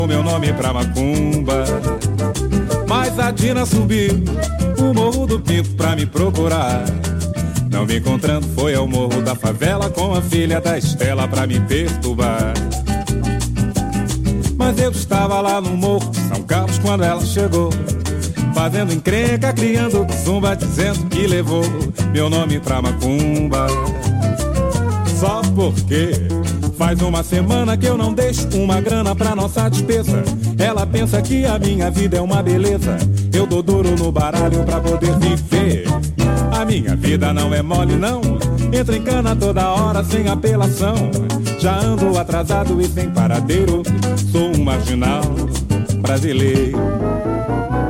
o meu nome pra macumba. Mas a Dina subiu o Morro do Pinto pra me procurar. Não me encontrando, foi ao Morro da Favela com a filha da Estela pra me perturbar. Mas eu estava lá no Morro de São Carlos quando ela chegou, fazendo encrenca, criando zumba, dizendo que levou meu nome pra macumba. Só porque faz uma semana que eu não deixo uma grana pra nossa despesa. Ela pensa que a minha vida é uma beleza. Eu dou duro no baralho pra poder viver. A minha vida não é mole não, entra em cana toda hora sem apelação. Já ando atrasado e sem paradeiro, sou um marginal brasileiro.